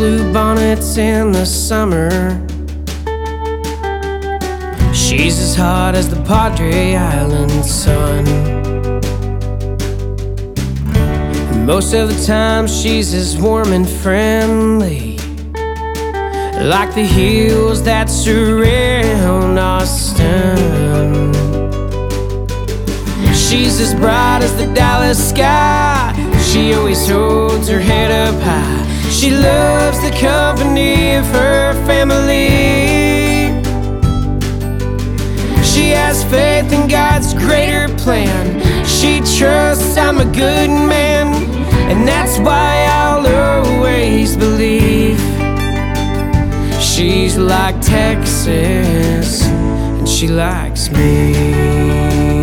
blue bonnets in the summer. She's as hot as the Padre Island sun. And most of the time she's as warm and friendly, like the hills that surround Austin. She's as bright as the Dallas sky. She always holds her head up high. She loves the company of her family. She has faith in God's greater plan. She trusts I'm a good man, and that's why I'll always believe. She's like Texas, and she likes me.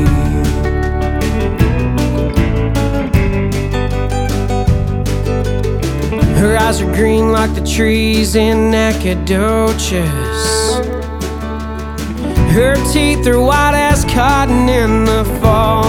Her eyes are green like the trees in Nacogdoches. Her teeth are white as cotton in the fall.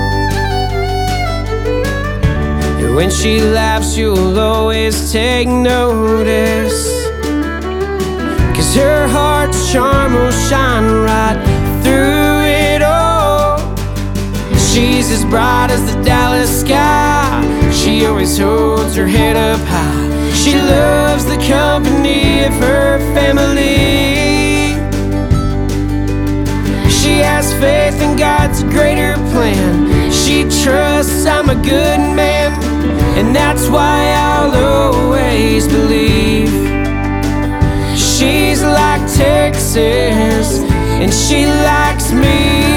And when she laughs, you'll always take notice, 'cause her heart's charm will shine right through it all. She's as bright as the Dallas sky. She always holds her head up high. She loves the company of her family. She has faith in God's greater plan. She trusts I'm a good man, and that's why I'll always believe. She's like Texas, and she likes me.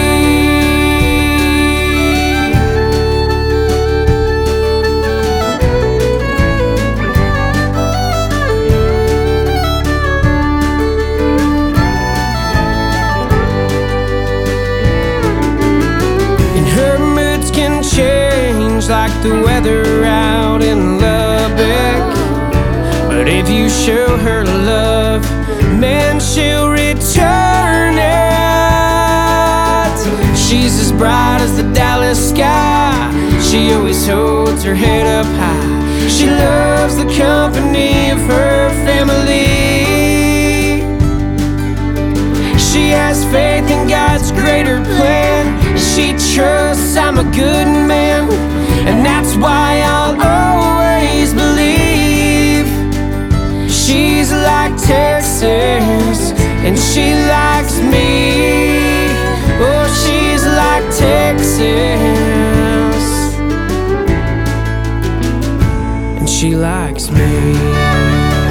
Change like the weather out in Lubbock, but if you show her love, man, she'll return it. She's as bright as the Dallas sky. She always holds her head up high. She loves the company of her family. She has faith in God's greater plan. She trusts I'm a good man, and that's why I'll always believe. She's like Texas, and she likes me. Oh, she's like Texas, and she likes me.